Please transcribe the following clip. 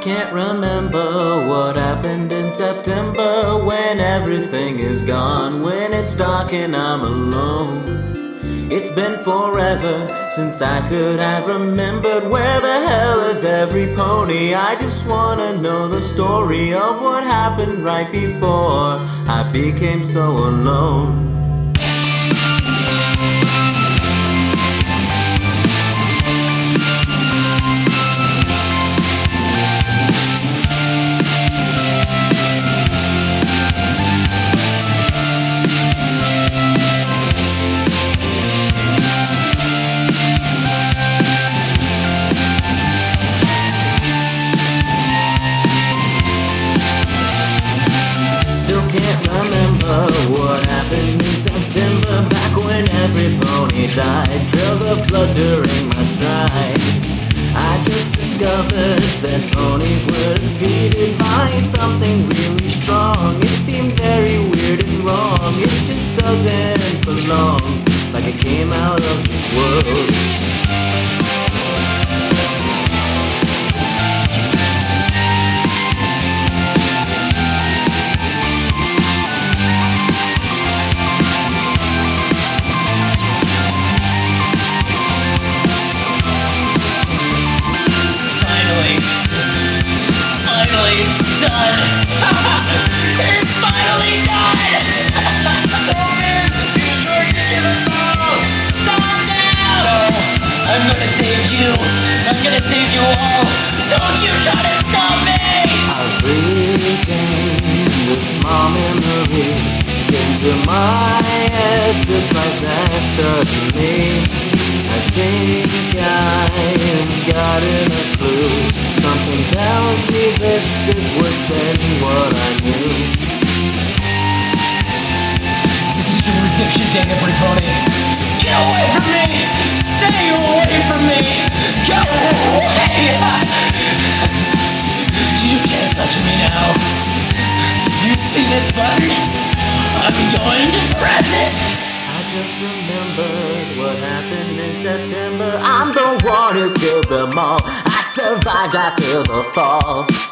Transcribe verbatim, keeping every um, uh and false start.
Can't remember what happened in September, when everything is gone, when it's dark and I'm alone. It's been forever since I could have remembered where the hell is every pony. I just wanna know the story of what happened right before I became so alone. Can't remember what happened in September, back when every pony died, trails of blood during my stride. I just discovered that ponies were defeated by something really strong. It seemed very weird and wrong, it just doesn't belong, like it came out of this world. It's done! It's finally done! Stop it! You're sure to kill us all! Stop now! No! I'm gonna save you! I'm gonna save you all! Don't you try to stop me! I've regained a small memory, came to my head just like that suddenly. I think I've gotten a clue. Something tells me this is worse than what I knew. This is your redemption day, everybody! Get away from me! Stay away from me! Go away! You can't touch me now. You see this button? I'm going to press it! I just remembered what happened in September. I'm the one who killed them all. I survived after the fall.